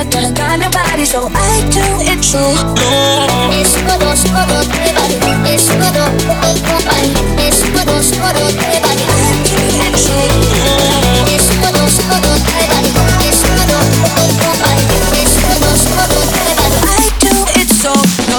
but I got nobody, so I do it true. Escudo, escudo, everybody. Escudo, everybody. Escudo, escudo, everybody. I do it true. Escudo, escudo, everybody. Escudo, everybody. Escudo, escudo, everybody. I do it so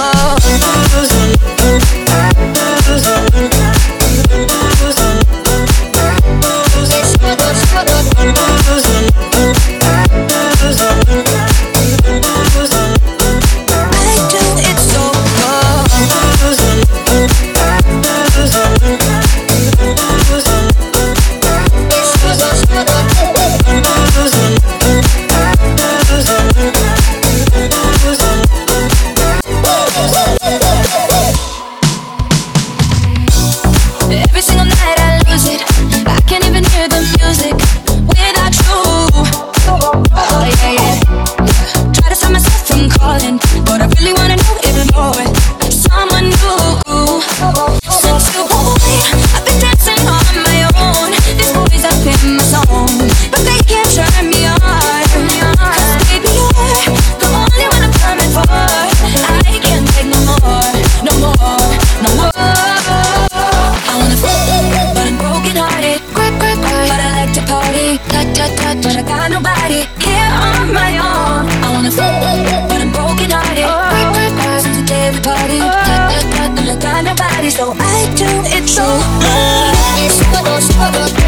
but I got nobody here on my own. I wanna fuck, but I'm broken hearted. Since the day we party, but I got nobody, so I do it true.